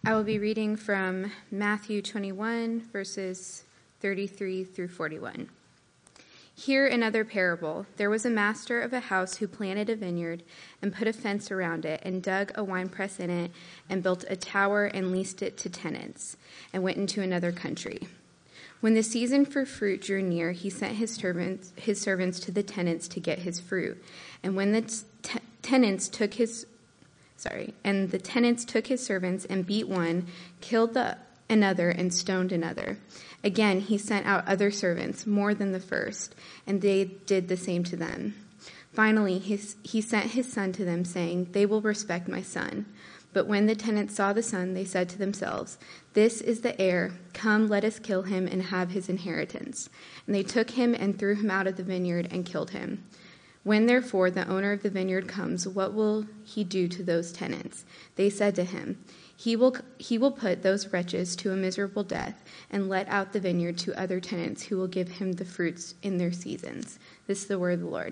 I will be reading from Matthew 21, verses 33 through 41. Here another parable. There was a master of a house who planted a vineyard and put a fence around it and dug a winepress in it and built a tower and leased it to tenants and went into another country. When the season for fruit drew near, he sent his servants to the tenants to get his fruit. And when the tenants took his servants and beat one, killed another, and stoned another. Again, he sent out other servants, more than the first, and they did the same to them. Finally, he sent his son to them, saying, "They will respect my son." But when the tenants saw the son, they said to themselves, "This is the heir. Come, let us kill him and have his inheritance." And they took him and threw him out of the vineyard and killed him. When, therefore, the owner of the vineyard comes, what will he do to those tenants? They said to him, He will put those wretches to a miserable death and let out the vineyard to other tenants who will give him the fruits in their seasons. This is the word of the Lord.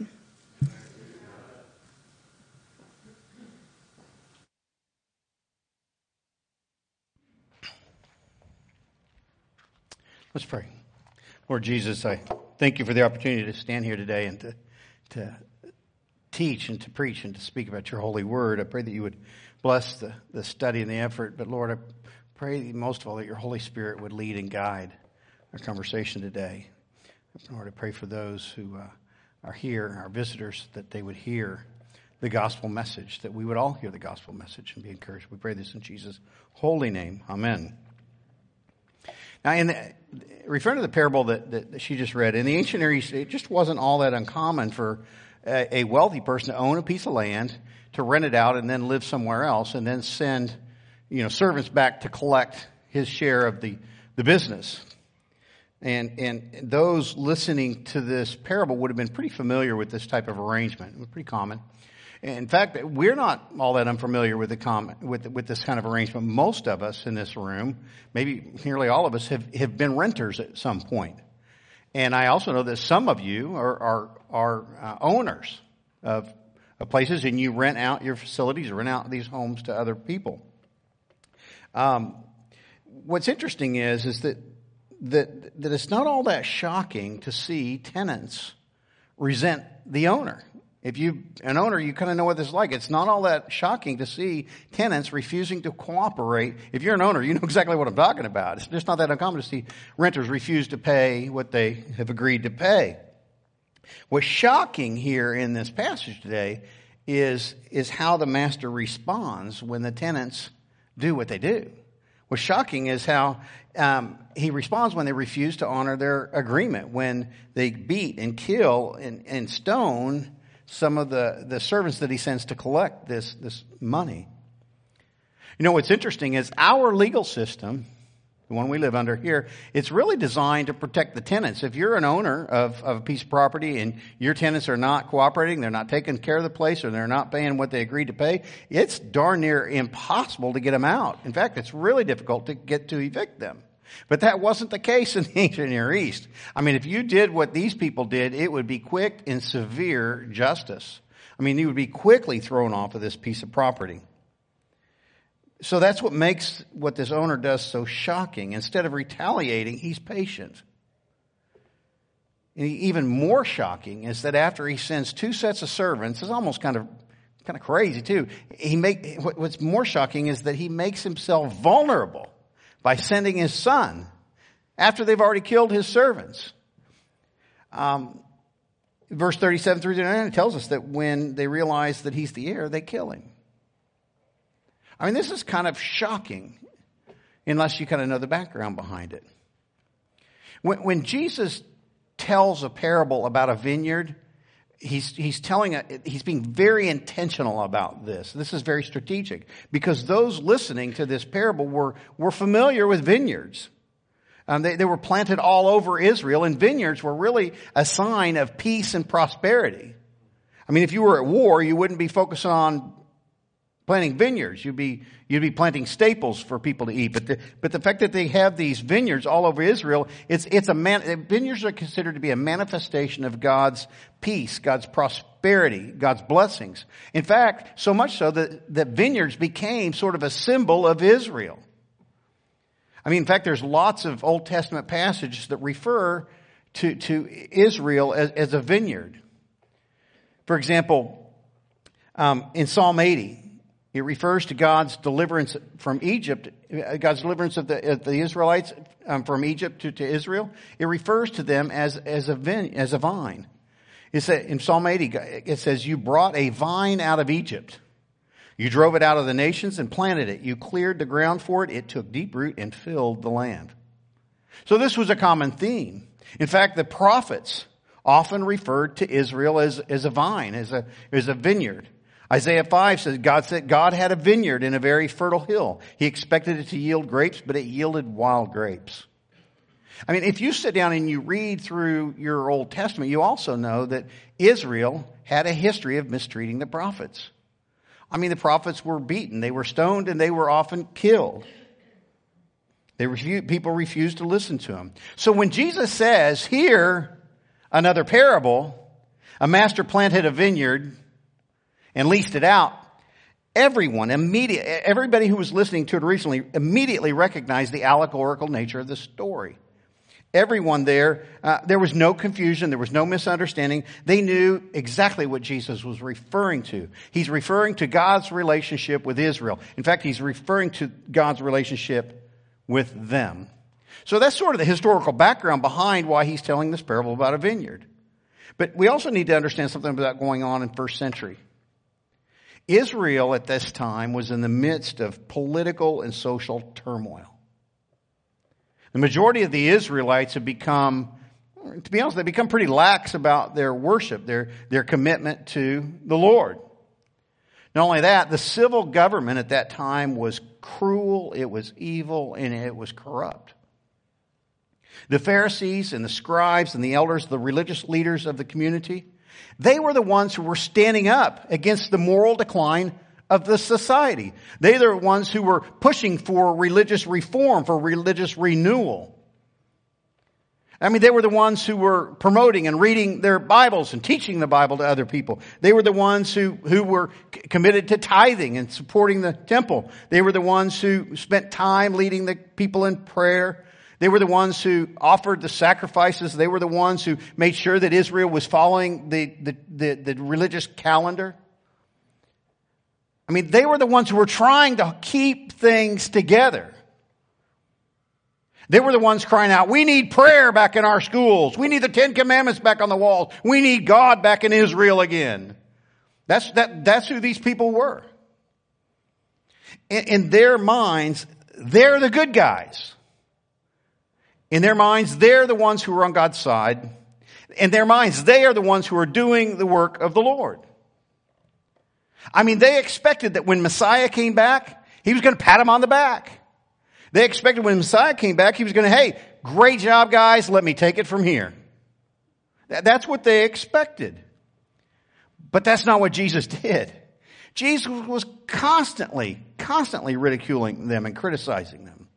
Let's pray. Lord Jesus, I thank you for the opportunity to stand here today and to teach and to preach and to speak about your holy word. I pray that you would bless the study and the effort. But Lord, I pray most of all that your Holy Spirit would lead and guide our conversation today. Lord, I pray for those who are here, our visitors, that they would hear the gospel message, that we would all hear the gospel message and be encouraged. We pray this in Jesus' holy name. Amen. Now, referring to the parable that she just read, in the ancient Near East, it just wasn't all that uncommon for a wealthy person to own a piece of land, to rent it out, and then live somewhere else, and then send, servants back to collect his share of the business. And those listening to this parable would have been pretty familiar with this type of arrangement. It was pretty common. In fact, we're not all that unfamiliar with with this kind of arrangement. Most of us in this room, maybe nearly all of us, have been renters at some point. And I also know that some of you are owners of places, and you rent out your facilities, rent out these homes to other people. What's interesting is that it's not all that shocking to see tenants resent the owner. If you're an owner, you kind of know what this is like. It's not all that shocking to see tenants refusing to cooperate. If you're an owner, you know exactly what I'm talking about. It's just not that uncommon to see renters refuse to pay what they have agreed to pay. What's shocking here in this passage today is how the master responds when the tenants do what they do. What's shocking is how he responds when they refuse to honor their agreement, when they beat and kill and stone some of the servants that he sends to collect this money. What's interesting is our legal system, the one we live under here, it's really designed to protect the tenants. If you're an owner of a piece of property and your tenants are not cooperating, they're not taking care of the place, or they're not paying what they agreed to pay, it's darn near impossible to get them out. In fact, it's really difficult to get to evict them. But that wasn't the case in the ancient Near East. If you did what these people did, it would be quick and severe justice. You would be quickly thrown off of this piece of property. So that's what makes what this owner does so shocking. Instead of retaliating, he's patient. And even more shocking is that after he sends two sets of servants, it's almost kind of crazy too. What's more shocking is that he makes himself vulnerable by sending his son after they've already killed his servants. Verse 37 through 39 tells us that when they realize that he's the heir, they kill him. This is kind of shocking unless you kind of know the background behind it. When Jesus tells a parable about a vineyard, he's being very intentional about this. This is very strategic because those listening to this parable were familiar with vineyards. They were planted all over Israel, and vineyards were really a sign of peace and prosperity. If you were at war, you wouldn't be focusing on planting vineyards. You'd be planting staples for people to eat. But the fact that they have these vineyards all over Israel, vineyards are considered to be a manifestation of God's peace, God's prosperity, God's blessings. In fact, so much so that vineyards became sort of a symbol of Israel. I mean, in fact, there's lots of Old Testament passages that refer to Israel as a vineyard. For example, in Psalm 80, it refers to God's deliverance from Egypt, God's deliverance of the Israelites from Egypt to Israel. It refers to them as a vine. In Psalm 80, it says, "You brought a vine out of Egypt. You drove it out of the nations and planted it. You cleared the ground for it. It took deep root and filled the land." So this was a common theme. In fact, the prophets often referred to Israel as a vine, as a vineyard. Isaiah 5 says God had a vineyard in a very fertile hill. He expected it to yield grapes, but it yielded wild grapes. I mean, if you sit down and you read through your Old Testament, you also know that Israel had a history of mistreating the prophets. I mean, the prophets were beaten, they were stoned, and they were often killed. People refused to listen to him. So when Jesus says, "Here, another parable, a master planted a vineyard and leased it out," everybody who was listening to it recently immediately recognized the allegorical nature of the story. Everyone there was no confusion. There was no misunderstanding. They knew exactly what Jesus was referring to. He's referring to God's relationship with Israel. In fact, he's referring to God's relationship with them. So that's sort of the historical background behind why he's telling this parable about a vineyard. But we also need to understand something about going on in first century. Israel at this time was in the midst of political and social turmoil. The majority of the Israelites have become, to be honest, they've become pretty lax about their worship, their commitment to the Lord. Not only that, the civil government at that time was cruel, it was evil, and it was corrupt. The Pharisees and the scribes and the elders, the religious leaders of the community, they were the ones who were standing up against the moral decline of the society. They are the ones who were pushing for religious reform, for religious renewal. I mean, they were the ones who were promoting and reading their Bibles and teaching the Bible to other people. They were the ones who were committed to tithing and supporting the temple. They were the ones who spent time leading the people in prayer. They were the ones who offered the sacrifices. They were the ones who made sure that Israel was following the religious calendar. I mean, they were the ones who were trying to keep things together. They were the ones crying out, "We need prayer back in our schools. We need the 10 Commandments back on the walls. We need God back in Israel again." That's who these people were. In their minds, they're the good guys. In their minds, they're the ones who are on God's side. In their minds, they are the ones who are doing the work of the Lord. I mean, they expected that when Messiah came back, he was going to pat them on the back. They expected when Messiah came back, he was going to, "Hey, great job, guys. Let me take it from here." That's what they expected. But that's not what Jesus did. Jesus was constantly ridiculing them and criticizing them.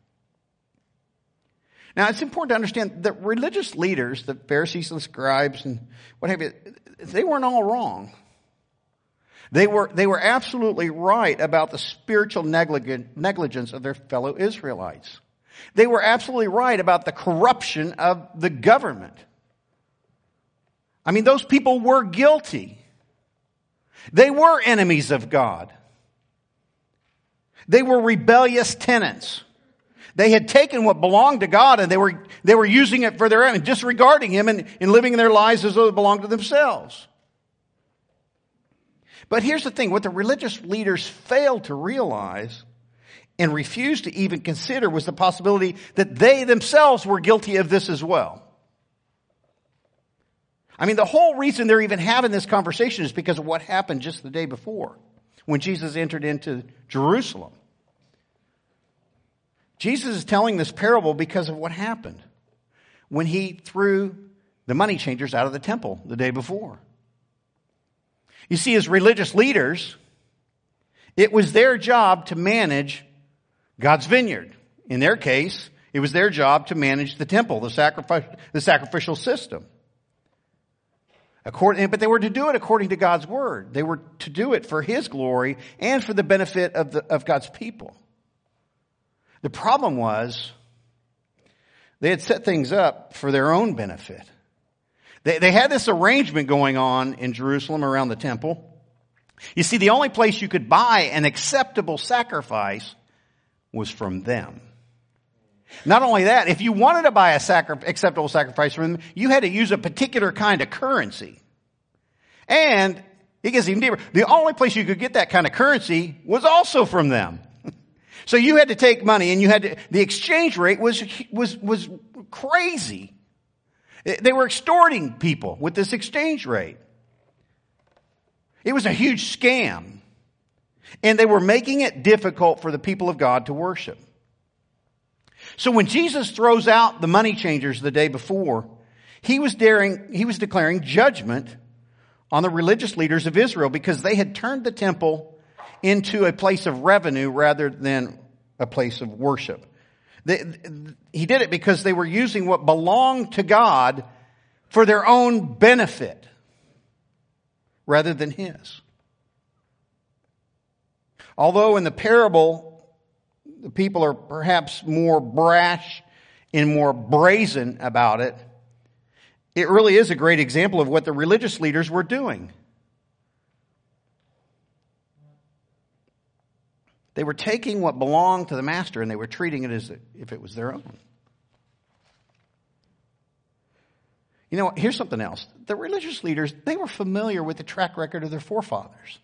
Now, it's important to understand that religious leaders, the Pharisees and the scribes and what have you, they weren't all wrong. They were absolutely right about the spiritual negligence of their fellow Israelites. They were absolutely right about the corruption of the government. I mean, those people were guilty. They were enemies of God. They were rebellious tenants. They had taken what belonged to God and they were using it for their own, disregarding him and living their lives as though it belonged to themselves. But here's the thing, what the religious leaders failed to realize and refused to even consider was the possibility that they themselves were guilty of this as well. I mean, the whole reason they're even having this conversation is because of what happened just the day before when Jesus entered into Jerusalem. Jesus is telling this parable because of what happened when he threw the money changers out of the temple the day before. You see, as religious leaders, it was their job to manage God's vineyard. In their case, it was their job to manage the temple, the sacrificial system. But they were to do it according to God's word. They were to do it for his glory and for the benefit of God's people. The problem was They had set things up for their own benefit. They had this arrangement going on in Jerusalem around the temple. You see, the only place you could buy an acceptable sacrifice was from them. Not only that, if you wanted to buy acceptable sacrifice from them, you had to use a particular kind of currency. And it gets even deeper. The only place you could get that kind of currency was also from them. So you had to take money, and the exchange rate was crazy. They were extorting people with this exchange rate. It was a huge scam. And they were making it difficult for the people of God to worship. So when Jesus throws out the money changers the day before, he was declaring judgment on the religious leaders of Israel because they had turned the temple into a place of revenue rather than a place of worship. He did it because they were using what belonged to God for their own benefit rather than His. Although in the parable, the people are perhaps more brash and more brazen about it, it really is a great example of what the religious leaders were doing. They were taking what belonged to the master and they were treating it as if it was their own. You know, here's something else. The religious leaders, they were familiar with the track record of their forefathers.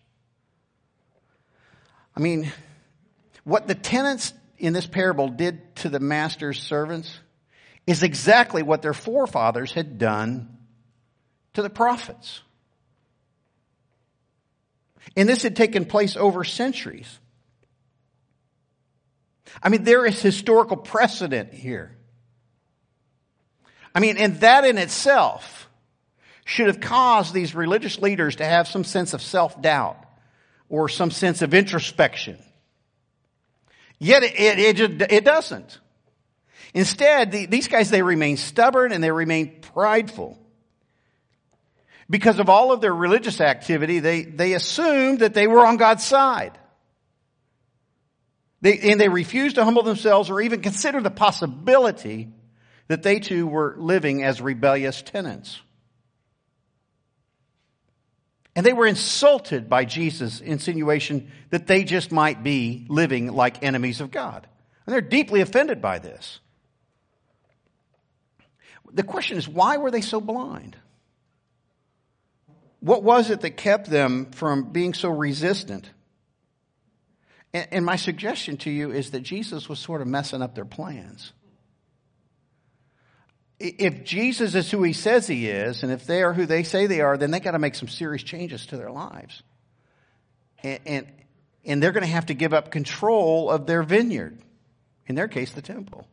I mean, what the tenants in this parable did to the master's servants is exactly what their forefathers had done to the prophets. And this had taken place over centuries. I mean, there is historical precedent here. I mean, and that in itself should have caused these religious leaders to have some sense of self-doubt or some sense of introspection. Yet it doesn't. Instead, these guys, they remain stubborn and they remain prideful. Because of all of their religious activity, they assumed that they were on God's side. They refused to humble themselves or even consider the possibility that they too were living as rebellious tenants. And they were insulted by Jesus' insinuation that they just might be living like enemies of God. And they're deeply offended by this. The question is, why were they so blind? What was it that kept them from being so resistant? And my suggestion to you is that Jesus was sort of messing up their plans. If Jesus is who He says He is, and if they are who they say they are, then they got to make some serious changes to their lives. And they're going to have to give up control of their vineyard. In their case, the temple.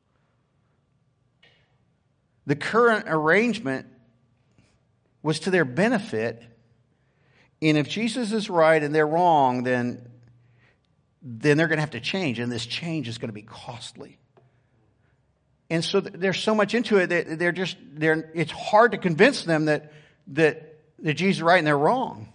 The current arrangement was to their benefit. And if Jesus is right and they're wrong, then they're going to have to change. And this change is going to be costly. And so there's so much into it that it's hard to convince them that Jesus is right and they're wrong.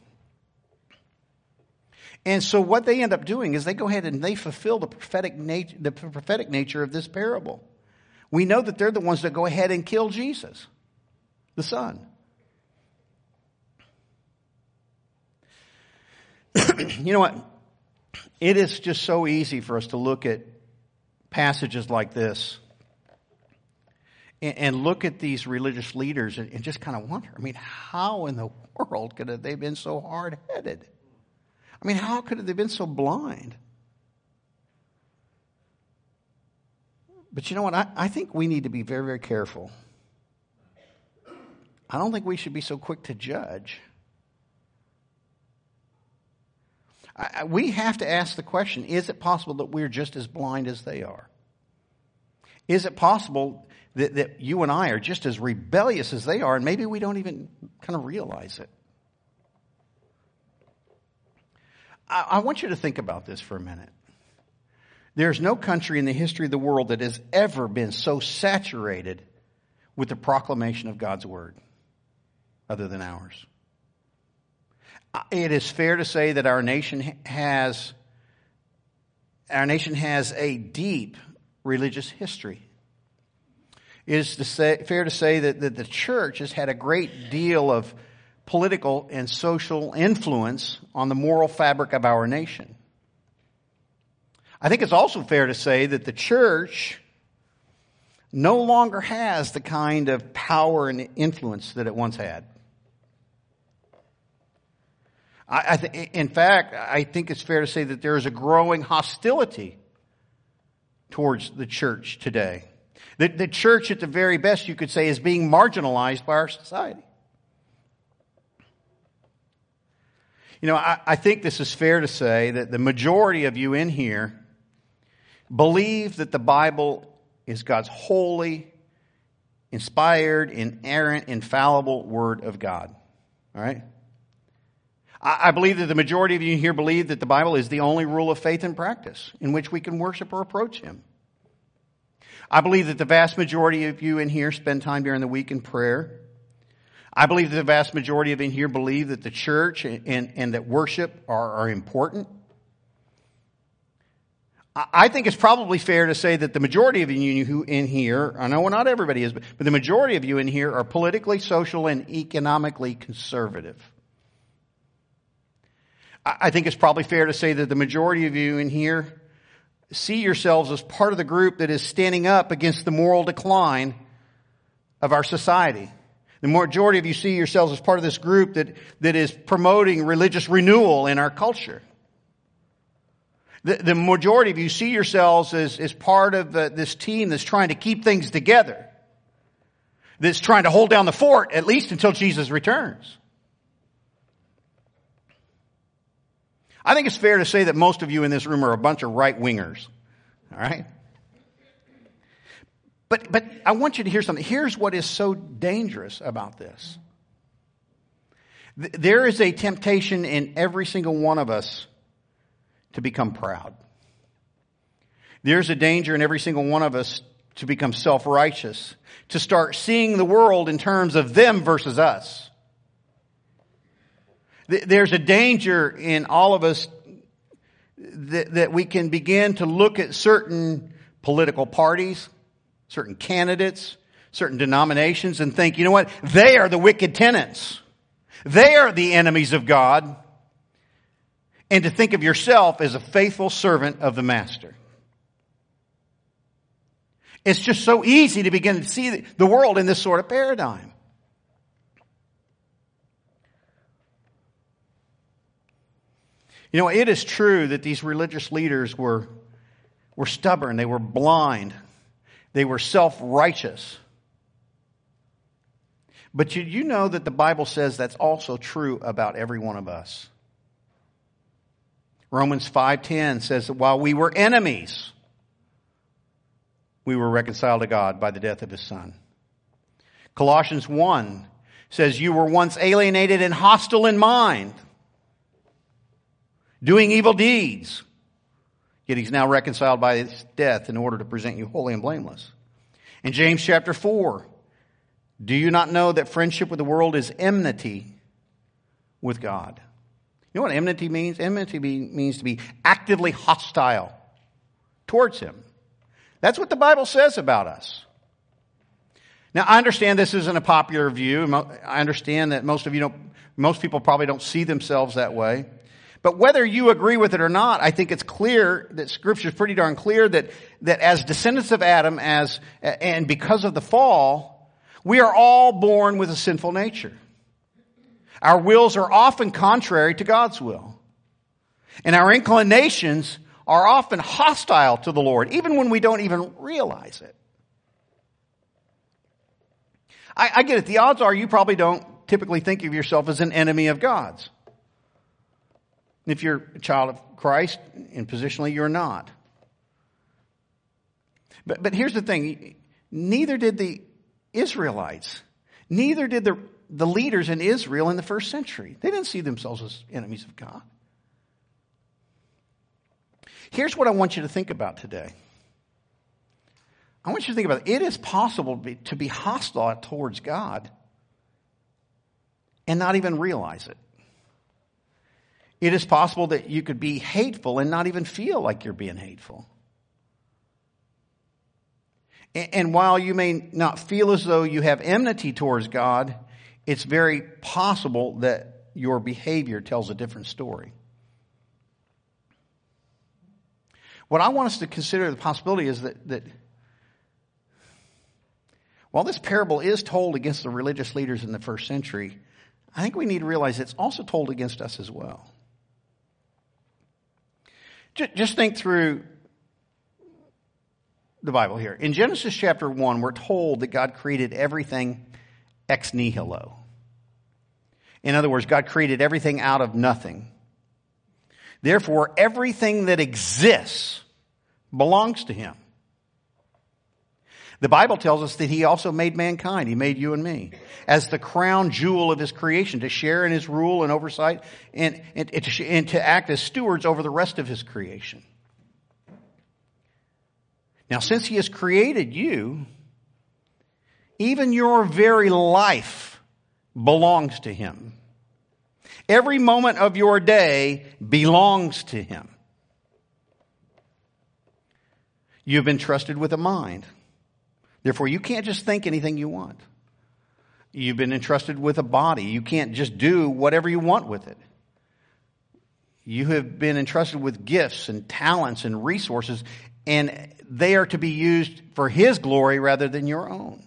And so what they end up doing is they go ahead and they fulfill the prophetic nature of this parable. We know that they're the ones that go ahead and kill Jesus, the Son. You know what? It is just so easy for us to look at passages like this and look at these religious leaders and just kind of wonder, I mean, how in the world could they have been so hard-headed? I mean, how could they have been so blind? But you know what? I think we need to be very, very careful. I don't think we should be so quick to judge. We have to ask the question, is it possible that we're just as blind as they are? Is it possible that you and I are just as rebellious as they are, and maybe we don't even kind of realize it? I want you to think about this for a minute. There's no country in the history of the world that has ever been so saturated with the proclamation of God's word other than ours. It is fair to say that our nation has a deep religious history. fair to say that the church has had a great deal of political and social influence on the moral fabric of our nation. I think it's also fair to say that the church no longer has the kind of power and influence that it once had. In fact, I think it's fair to say that there is a growing hostility towards the church today. The church, at the very best, you could say, is being marginalized by our society. You know, I think this is fair to say that the majority of you in here believe that the Bible is God's holy, inspired, inerrant, infallible Word of God. All right? I believe that the majority of you here believe that the Bible is the only rule of faith and practice in which we can worship or approach Him. I believe that the vast majority of you in here spend time during the week in prayer. I believe that the vast majority of you in here believe that the church and that worship are important. I think it's probably fair to say that the majority of you who in here, I know not everybody is, but the majority of you in here are politically, social, and economically conservative. I think it's probably fair to say that the majority of you in here see yourselves as part of the group that is standing up against the moral decline of our society. The majority of you see yourselves as part of this group that is promoting religious renewal in our culture. The majority of you see yourselves as part of this team that's trying to keep things together, that's trying to hold down the fort, at least until Jesus returns. I think it's fair to say that most of you in this room are a bunch of right-wingers. All right? But I want you to hear something. Here's what is so dangerous about this. There is a temptation in every single one of us to become proud. There's a danger in every single one of us to become self-righteous, to start seeing the world in terms of them versus us. There's a danger in all of us that we can begin to look at certain political parties, certain candidates, certain denominations, and think, you know what? They are the wicked tenants. They are the enemies of God. And to think of yourself as a faithful servant of the Master. It's just so easy to begin to see the world in this sort of paradigm. You know, it is true that these religious leaders were stubborn. They were blind. They were self-righteous. But you know that the Bible says that's also true about every one of us. Romans 5:10 says that while we were enemies, we were reconciled to God by the death of His Son. Colossians 1 says you were once alienated and hostile in mind, doing evil deeds. Yet He's now reconciled by His death in order to present you holy and blameless. In James chapter 4, do you not know that friendship with the world is enmity with God? You know what enmity means? Enmity means to be actively hostile towards Him. That's what the Bible says about us. Now, I understand this isn't a popular view. I understand that most people probably don't see themselves that way. But whether you agree with it or not, I think it's clear that Scripture is pretty darn clear that as descendants of Adam, and because of the fall, we are all born with a sinful nature. Our wills are often contrary to God's will. And our inclinations are often hostile to the Lord, even when we don't even realize it. I get it. The odds are you probably don't typically think of yourself as an enemy of God's. If you're a child of Christ, and positionally you're not. But here's the thing. Neither did the Israelites. Neither did the leaders in Israel in the first century. They didn't see themselves as enemies of God. Here's what I want you to think about today. I want you to think about it is possible to be hostile towards God and not even realize it. It is possible that you could be hateful and not even feel like you're being hateful. And while you may not feel as though you have enmity towards God, it's very possible that your behavior tells a different story. What I want us to consider the possibility is that while this parable is told against the religious leaders in the first century, I think we need to realize it's also told against us as well. Just think through the Bible here. In Genesis chapter 1, we're told that God created everything ex nihilo. In other words, God created everything out of nothing. Therefore, everything that exists belongs to Him. The Bible tells us that He also made mankind. He made you and me as the crown jewel of His creation to share in His rule and oversight and to act as stewards over the rest of His creation. Now, since He has created you, even your very life belongs to Him. Every moment of your day belongs to Him. You've been trusted with a mind. Therefore, you can't just think anything you want. You've been entrusted with a body. You can't just do whatever you want with it. You have been entrusted with gifts and talents and resources, and they are to be used for His glory rather than your own.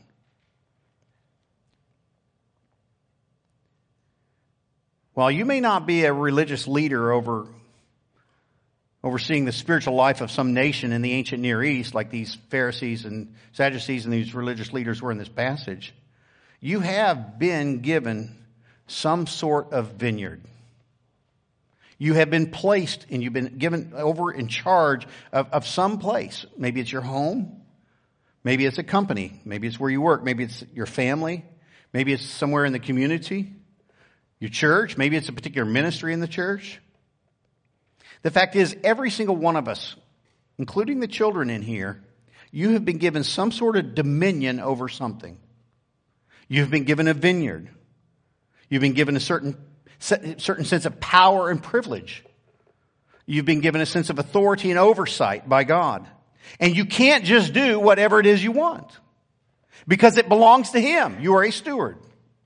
While you may not be a religious leader overseeing the spiritual life of some nation in the ancient Near East, like these Pharisees and Sadducees and these religious leaders were in this passage, you have been given some sort of vineyard. You have been placed and you've been given over in charge of some place. Maybe it's your home. Maybe it's a company. Maybe it's where you work. Maybe it's your family. Maybe it's somewhere in the community. Your church. Maybe it's a particular ministry in the church. The fact is, every single one of us, including the children in here, you have been given some sort of dominion over something. You've been given a vineyard. You've been given a certain sense of power and privilege. You've been given a sense of authority and oversight by God. And you can't just do whatever it is you want, because it belongs to Him. You are a steward.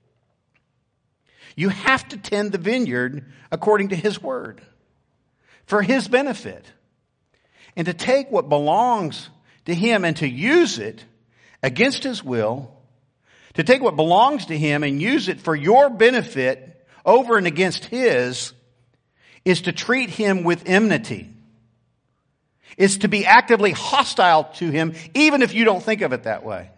You have to tend the vineyard according to His word, for His benefit. And to take what belongs to Him and to use it against His will, to take what belongs to Him and use it for your benefit over and against His, is to treat Him with enmity. It's to be actively hostile to Him, even if you don't think of it that way.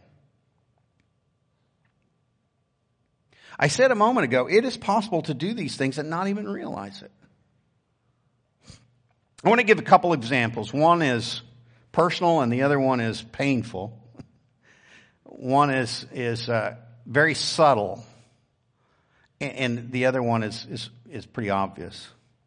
I said a moment ago, it is possible to do these things and not even realize it. I want to give a couple examples. One is personal and the other one is painful. One is very subtle, and the other one is pretty obvious.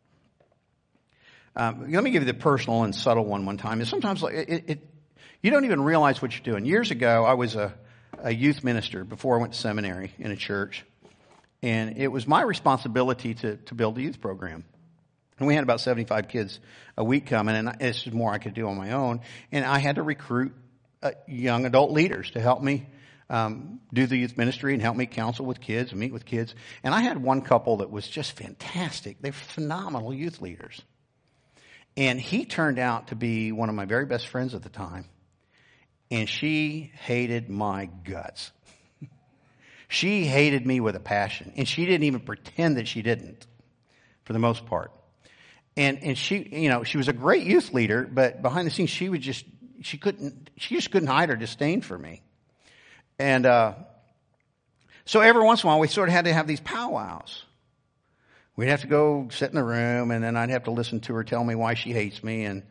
Let me give you the personal and subtle one time. And sometimes you don't even realize what you're doing. Years ago, I was a youth minister before I went to seminary in a church, and it was my responsibility to build a youth program. And we had about 75 kids a week coming, and it's just more I could do on my own. And I had to recruit young adult leaders to help me do the youth ministry and help me counsel with kids and meet with kids. And I had one couple that was just fantastic. They're phenomenal youth leaders. And he turned out to be one of my very best friends at the time. And she hated my guts. She hated me with a passion. And she didn't even pretend that she didn't, for the most part. And she, she was a great youth leader, but behind the scenes, she just couldn't hide her disdain for me. And so every once in a while, we sort of had to have these powwows. We'd have to go sit in the room, and then I'd have to listen to her tell me why she hates me, and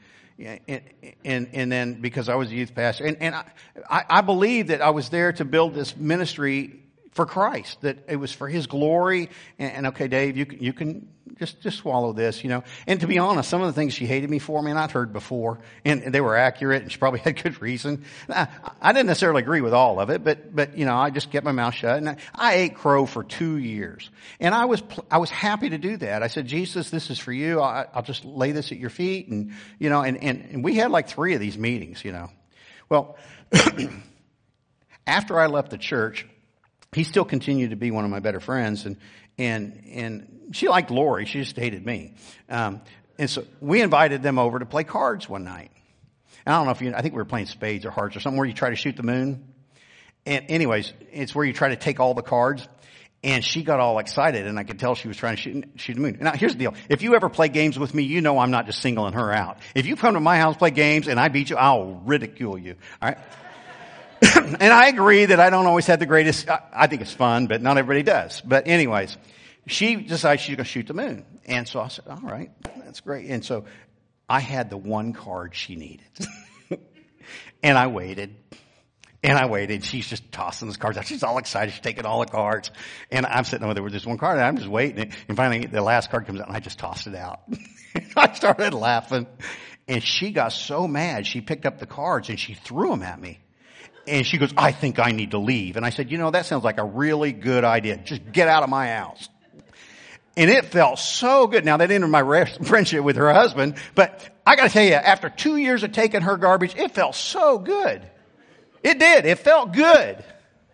then because I was a youth pastor, and I believed that I was there to build this ministry for Christ, that it was for His glory. And okay, Dave, you can just swallow this, And to be honest, some of the things she hated me for, man, I'd heard before, and they were accurate, and she probably had good reason. I didn't necessarily agree with all of it, but I just kept my mouth shut. And I ate crow for 2 years, and I was happy to do that. I said, Jesus, this is for you. I'll just lay this at your feet, and we had like 3 of these meetings, Well, after I left the church, he still continued to be one of my better friends, and she liked Lori. She just hated me. And so we invited them over to play cards one night. And I don't know if I think we were playing spades or hearts or something where you try to shoot the moon. And anyways, it's where you try to take all the cards. And she got all excited, and I could tell she was trying to shoot the moon. Now, here's the deal. If you ever play games with me, you know I'm not just singling her out. If you come to my house, play games, and I beat you, I'll ridicule you. All right? And I agree that I don't always have the greatest, I think it's fun, but not everybody does. But anyways, she decided she's going to shoot the moon. And so I said, all right, that's great. And so I had the one card she needed. And I waited. And I waited. She's just tossing those cards out. She's all excited. She's taking all the cards. And I'm sitting over there with this one card, and I'm just waiting. And finally, the last card comes out, and I just tossed it out. I started laughing. And she got so mad, she picked up the cards, and she threw them at me. And she goes, I think I need to leave. And I said, that sounds like a really good idea. Just get out of my house. And it felt so good. Now, that ended my friendship with her husband. But I got to tell you, after 2 years of taking her garbage, it felt so good. It did. It felt good.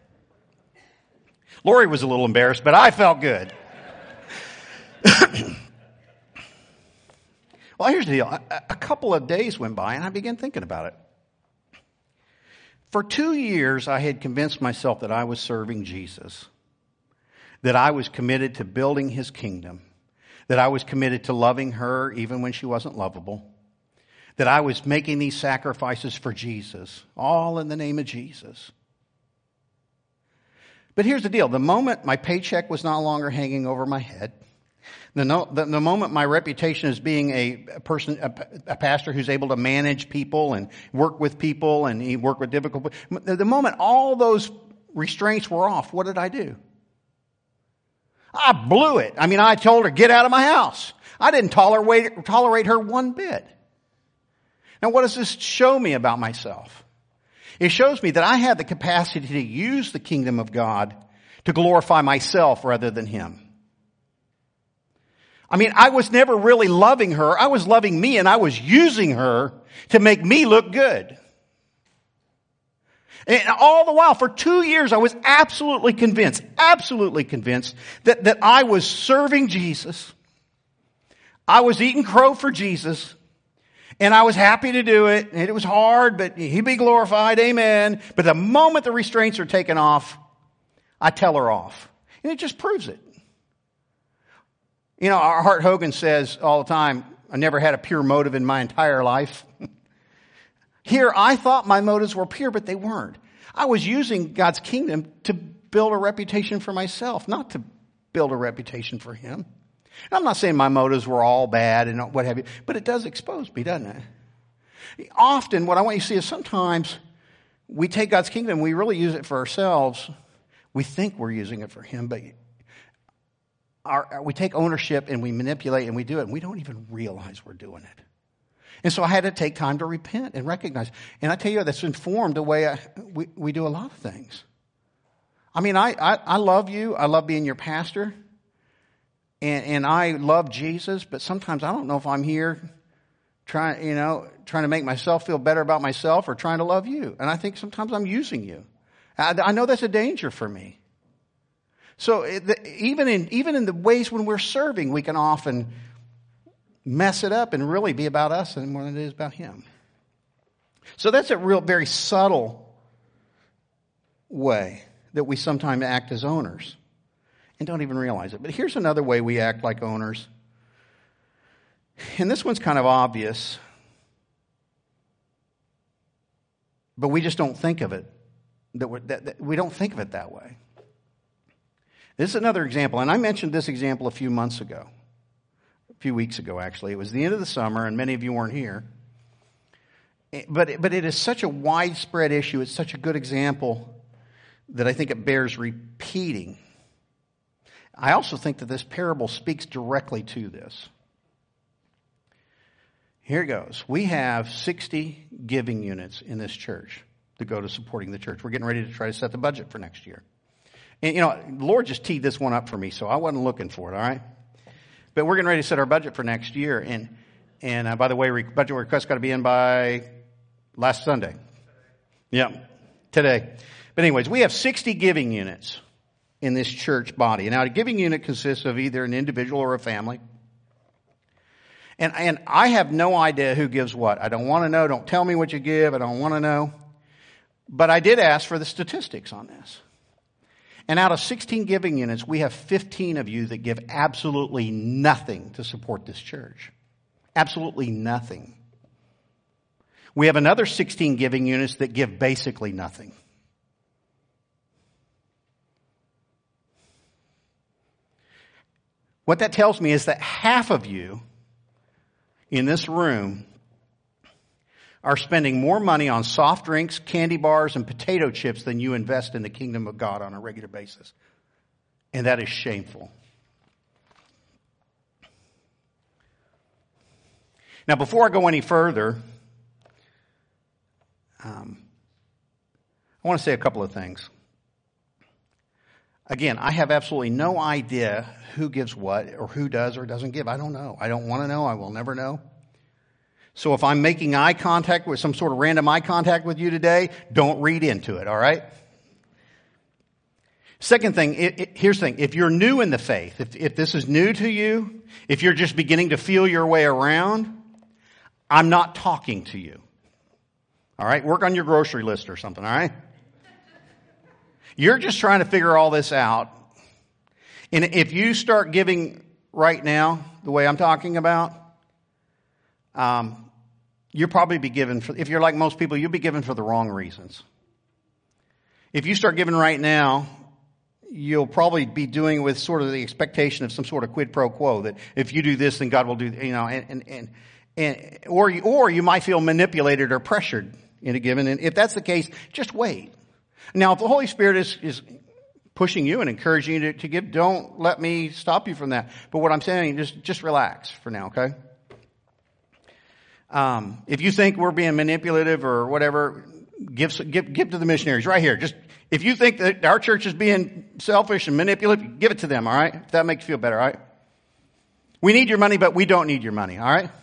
Lori was a little embarrassed, but I felt good. Well, here's the deal. A couple of days went by, and I began thinking about it. For 2 years, I had convinced myself that I was serving Jesus, that I was committed to building his kingdom, that I was committed to loving her even when she wasn't lovable, that I was making these sacrifices for Jesus, all in the name of Jesus. But here's the deal. The moment my paycheck was no longer hanging over my head, the moment my reputation as being a pastor who's able to manage people and work with people and he work with difficult people, the moment all those restraints were off, what did I do? I blew it. I told her, get out of my house. I didn't tolerate her one bit. Now, what does this show me about myself? It shows me that I have the capacity to use the kingdom of God to glorify myself rather than him. I was never really loving her. I was loving me, and I was using her to make me look good. And all the while, for 2 years, I was absolutely convinced that I was serving Jesus. I was eating crow for Jesus. And I was happy to do it. And it was hard, but he'd be glorified. Amen. But the moment the restraints are taken off, I tell her off. And it just proves it. Our Hart Hogan says all the time, I never had a pure motive in my entire life. Here, I thought my motives were pure, but they weren't. I was using God's kingdom to build a reputation for myself, not to build a reputation for him. And I'm not saying my motives were all bad and what have you, but it does expose me, doesn't it? Often, what I want you to see is sometimes we take God's kingdom, we really use it for ourselves. We think we're using it for him, but we take ownership and we manipulate and we do it, and we don't even realize we're doing it. And so I had to take time to repent and recognize. And I tell you, that's informed the way we do a lot of things. I love you. I love being your pastor. And I love Jesus, but sometimes I don't know if I'm here trying to make myself feel better about myself or trying to love you. And I think sometimes I'm using you. I know that's a danger for me. So even in the ways when we're serving, we can often mess it up and really be about us more than it is about him. So that's a very subtle way that we sometimes act as owners and don't even realize it. But here's another way we act like owners. And this one's kind of obvious, but we just don't think of it. That we don't think of it that way. This is another example, and I mentioned this example a few weeks ago, actually. It was the end of the summer, and many of you weren't here. But it is such a widespread issue. It's such a good example that I think it bears repeating. I also think that this parable speaks directly to this. Here it goes. We have 60 giving units in this church to go to supporting the church. We're getting ready to try to set the budget for next year. And, the Lord just teed this one up for me, so I wasn't looking for it, all right? But we're getting ready to set our budget for next year. And by the way, budget requests got to be in by last Sunday. Yeah, today. But anyways, we have 60 giving units in this church body. Now, a giving unit consists of either an individual or a family. And I have no idea who gives what. I don't want to know. Don't tell me what you give. I don't want to know. But I did ask for the statistics on this. And out of 16 giving units, we have 15 of you that give absolutely nothing to support this church. Absolutely nothing. We have another 16 giving units that give basically nothing. What that tells me is that half of you in this room are spending more money on soft drinks, candy bars, and potato chips than you invest in the kingdom of God on a regular basis. And that is shameful. Now, before I go any further, I want to say a couple of things. Again, I have absolutely no idea who gives what or who does or doesn't give. I don't know. I don't want to know. I will never know. So if I'm making eye contact with some sort of random eye contact with you today, don't read into it, all right? Second thing, here's the thing. If you're new in the faith, if this is new to you, if you're just beginning to feel your way around, I'm not talking to you. All right? Work on your grocery list or something, all right? You're just trying to figure all this out. And if you start giving right now, the way I'm talking about, you'll probably be given for, if you're like most people, you'll be given for the wrong reasons. If you start giving right now, you'll probably be doing with sort of the expectation of some sort of quid pro quo, that if you do this, then God will do, you know, or you might feel manipulated or pressured into giving. And if that's the case, just wait. Now, if the Holy Spirit is pushing you and encouraging you to give, don't let me stop you from that. But what I'm saying, just relax for now, okay? If you think we're being manipulative or whatever, give to the missionaries right here. Just, if you think that our church is being selfish and manipulative, give it to them, all right? If that makes you feel better, all right? We need your money, but we don't need your money, all right?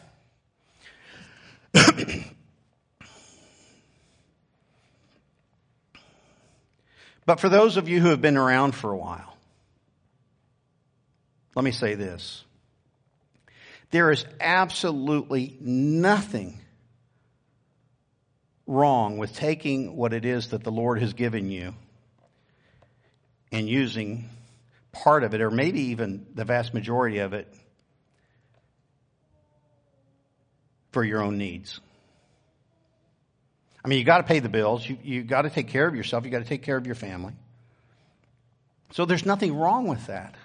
But for those of you who have been around for a while, let me say this. There is absolutely nothing wrong with taking what it is that the Lord has given you and using part of it, or maybe even the vast majority of it, for your own needs. I mean, you got to pay the bills. You got to take care of yourself. You got to take care of your family. So there's nothing wrong with that.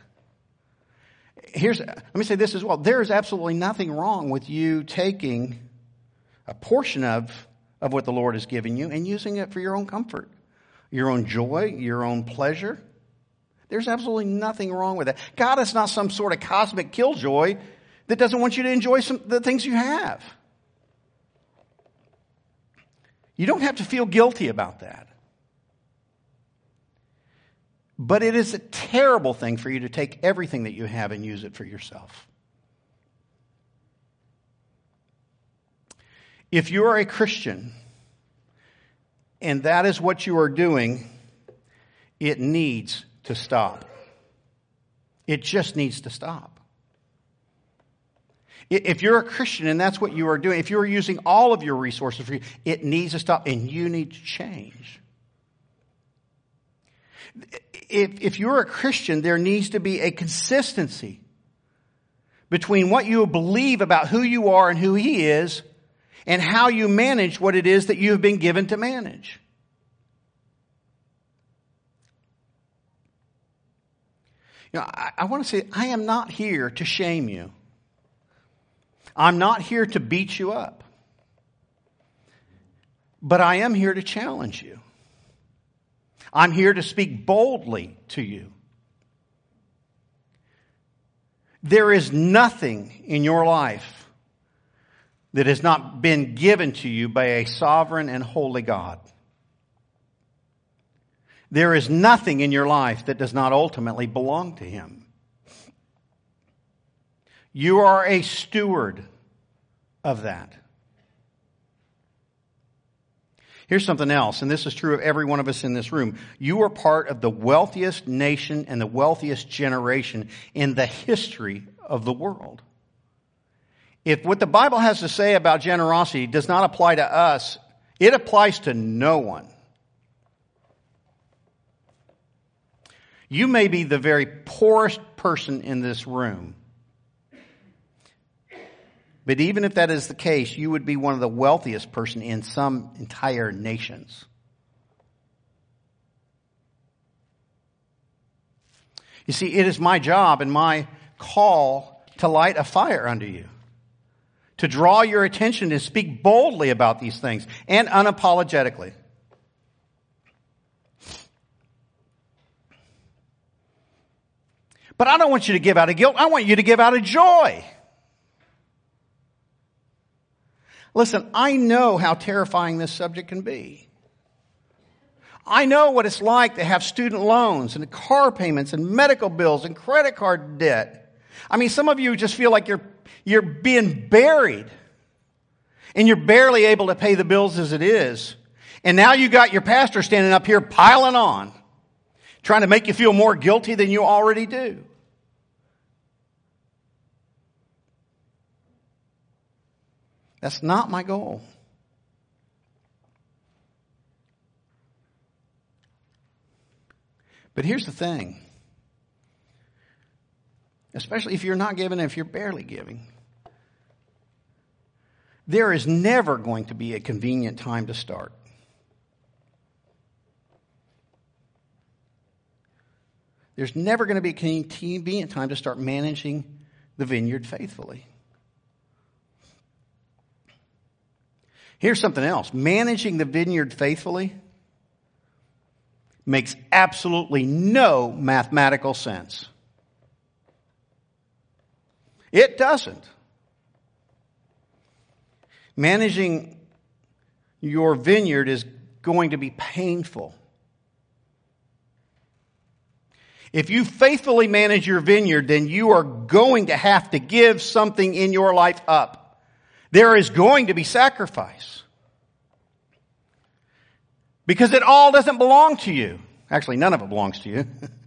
Let me say this as well. There is absolutely nothing wrong with you taking a portion of what the Lord has given you and using it for your own comfort, your own joy, your own pleasure. There's absolutely nothing wrong with that. God is not some sort of cosmic killjoy that doesn't want you to enjoy the things you have. You don't have to feel guilty about that. But it is a terrible thing for you to take everything that you have and use it for yourself. If you are a Christian and that is what you are doing, it needs to stop. It just needs to stop. If you're a Christian and that's what you are doing, if you're using all of your resources for you, it needs to stop and you need to change. If you're a Christian, there needs to be a consistency between what you believe about who you are and who He is and how you manage what it is that you have been given to manage. You know, I want to say, I am not here to shame you. I'm not here to beat you up. But I am here to challenge you. I'm here to speak boldly to you. There is nothing in your life that has not been given to you by a sovereign and holy God. There is nothing in your life that does not ultimately belong to Him. You are a steward of that. Here's something else, and this is true of every one of us in this room. You are part of the wealthiest nation and the wealthiest generation in the history of the world. If what the Bible has to say about generosity does not apply to us, it applies to no one. You may be the very poorest person in this room. But even if that is the case, you would be one of the wealthiest person in some entire nations. You see, it is my job and my call to light a fire under you, to draw your attention, to speak boldly about these things and unapologetically. But I don't want you to give out of guilt. I want you to give out of joy. Listen, I know how terrifying this subject can be. I know what it's like to have student loans and car payments and medical bills and credit card debt. I mean, some of you just feel like you're being buried and you're barely able to pay the bills as it is. And now you got your pastor standing up here piling on, trying to make you feel more guilty than you already do. That's not my goal. But here's the thing. Especially if you're not giving, if you're barely giving. There is never going to be a convenient time to start. There's never going to be a convenient time to start managing the vineyard faithfully. Here's something else. Managing the vineyard faithfully makes absolutely no mathematical sense. It doesn't. Managing your vineyard is going to be painful. If you faithfully manage your vineyard, then you are going to have to give something in your life up. There is going to be sacrifice. Because it all doesn't belong to you. Actually, none of it belongs to you.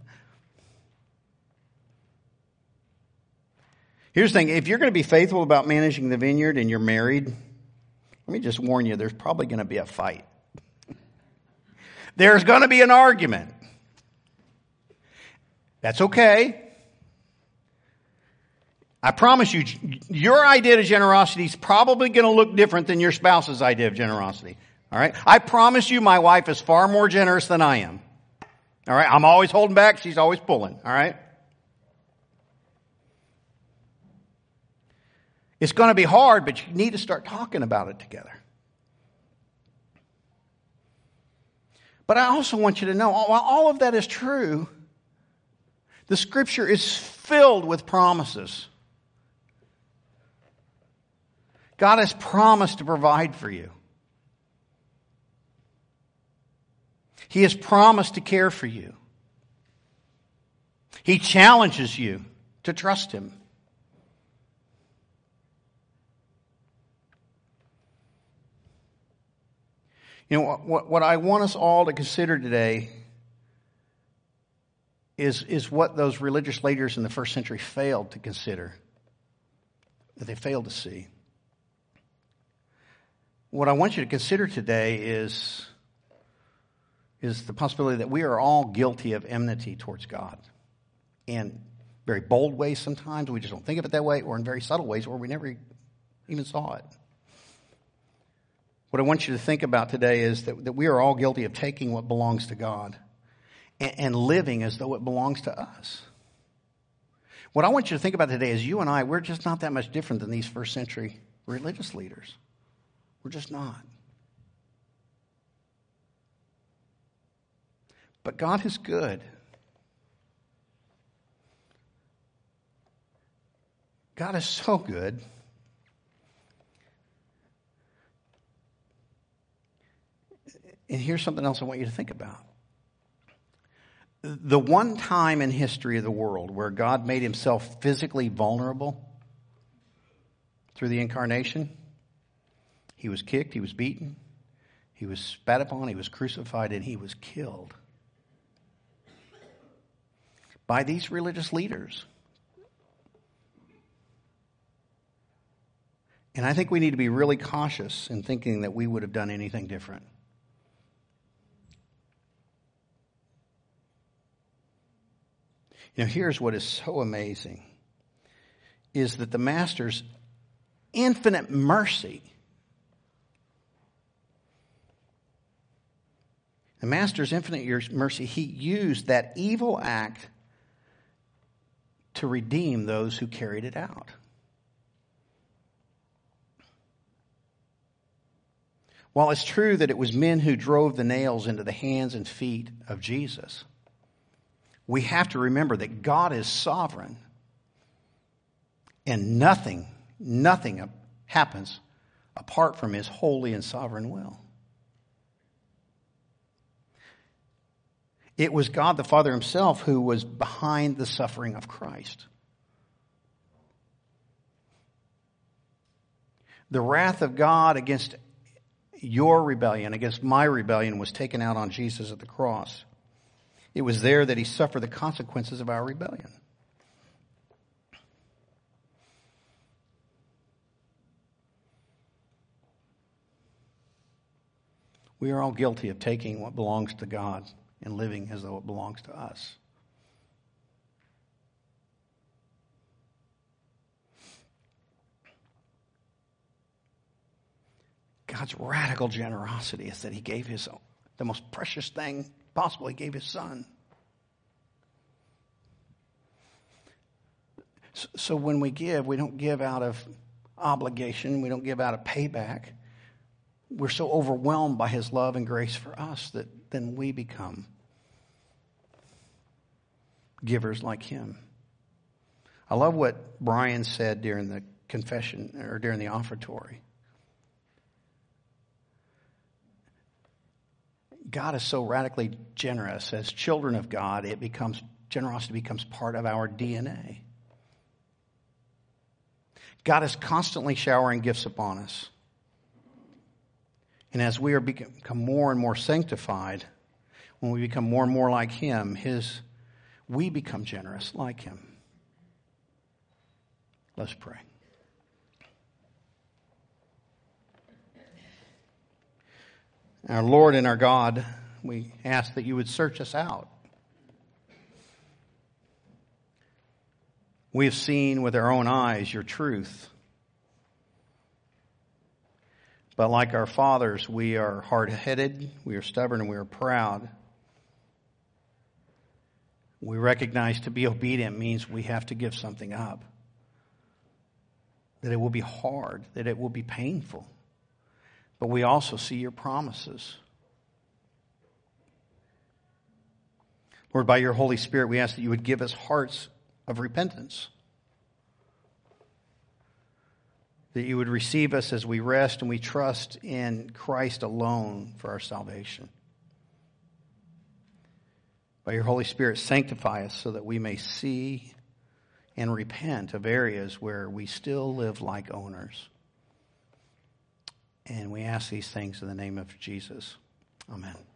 Here's the thing. If you're going to be faithful about managing the vineyard and you're married, let me just warn you, there's probably going to be a fight. There's going to be an argument. That's okay. I promise you, your idea of generosity is probably going to look different than your spouse's idea of generosity. All right? I promise you my wife is far more generous than I am. All right? I'm always holding back. She's always pulling. All right? It's going to be hard, but you need to start talking about it together. But I also want you to know, while all of that is true, the Scripture is filled with promises. God has promised to provide for you. He has promised to care for you. He challenges you to trust Him. You know, what I want us all to consider today is what those religious leaders in the first century failed to consider, that they failed to see. What I want you to consider today is the possibility that we are all guilty of enmity towards God. In very bold ways sometimes, we just don't think of it that way, or in very subtle ways where we never even saw it. What I want you to think about today is that we are all guilty of taking what belongs to God and living as though it belongs to us. What I want you to think about today is you and I, we're just not that much different than these first century religious leaders. We're just not. But God is good. God is so good. And here's something else I want you to think about. The one time in history of the world where God made Himself physically vulnerable through the incarnation, He was kicked, He was beaten, He was spat upon, he was crucified, and he was killed by these religious leaders. And I think we need to be really cautious in thinking that we would have done anything different. Here's what is so amazing, is that the Master's infinite mercy, he used that evil act to redeem those who carried it out. While it's true that it was men who drove the nails into the hands and feet of Jesus, we have to remember that God is sovereign and nothing happens apart from his holy and sovereign will. It was God the Father himself who was behind the suffering of Christ. The wrath of God against your rebellion, against my rebellion, was taken out on Jesus at the cross. It was there that he suffered the consequences of our rebellion. We are all guilty of taking what belongs to God and living as though it belongs to us. God's radical generosity is that he gave the most precious thing possible. He gave his son. So when we give, we don't give out of obligation. We don't give out of payback. We're so overwhelmed by his love and grace for us that then we become givers like him. I love what Brian said during the confession or during the offertory. God is so radically generous. As children of God, generosity becomes part of our DNA. God is constantly showering gifts upon us. And as we become more and more sanctified, when we become more and more like him, we become generous like him. Let's pray. Our Lord and our God, we ask that you would search us out. We have seen with our own eyes your truth. But like our fathers, we are hard-headed, we are stubborn, and we are proud. We recognize to be obedient means we have to give something up. That it will be hard, that it will be painful. But we also see your promises. Lord, by your Holy Spirit, we ask that you would give us hearts of repentance. That you would receive us as we rest and we trust in Christ alone for our salvation. By your Holy Spirit, sanctify us so that we may see and repent of areas where we still live like owners. And we ask these things in the name of Jesus. Amen.